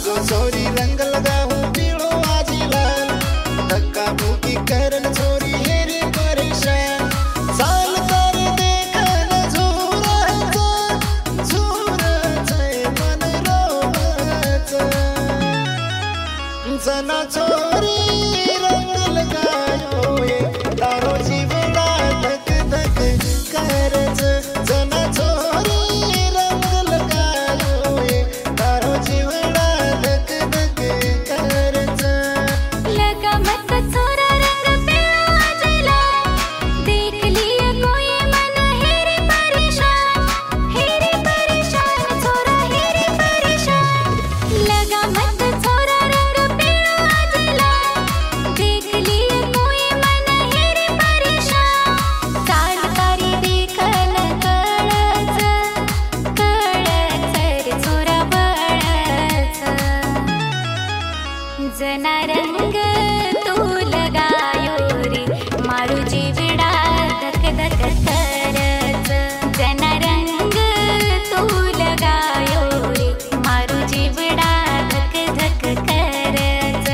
जो छोरी रंग लगाऊं पीड़ो आजी लाल धक्का मुक्की करन छोरी हेरी परेशान साल कर देखन झूरच मन रोवच जना छोरी रंग लगायो ये तारो जीवड़ा धक धक करच जना छोरी रंग लगायो ये तारो जीवड़ा धक धक करच लगा मत छोरा रंग पीड़ो आजी लाल देख लिए कोई मन हेरी परेशान छोरा हेरी परेशान लगा मत छोरा रंग पीड़ो आजी लाल देख लिए कोई मन हेरी परेशान साल तारी देखन कळच रे छोरा बळच जना रंग तू लगायो रे मारू जीवड़ा धक धक करच जना रंग तू लगायो रे मारू जीवड़ा धक धक करच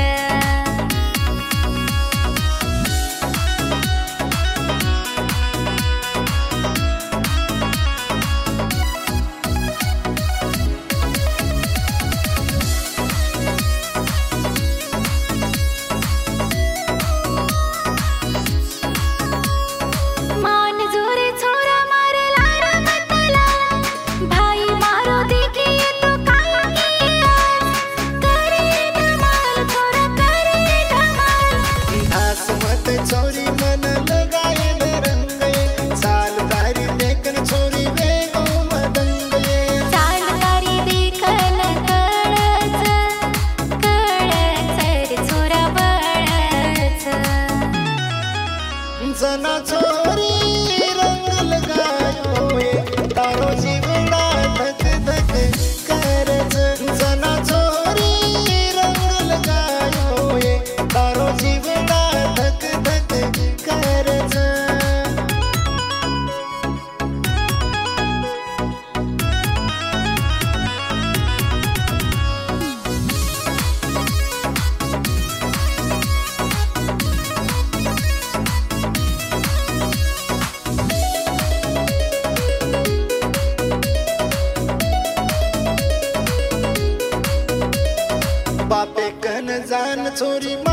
मान जोरे छोरा मारे लारा मतला भाई मारो देखिए तो काया की आज करे धमाल छोरा करे धमाल घास मत छोरी मन लगाए रंग साल तारी देखन छोरी वेगो मदंग साल तारी देखन कळच रे छोरा बळच जना छोरी रंग लगायो ये तारो जीवड़ा धक धक करच जना छोरी रंग लगायो ये तारो जीवड़ा धक धक करच बापे कन जान छोरी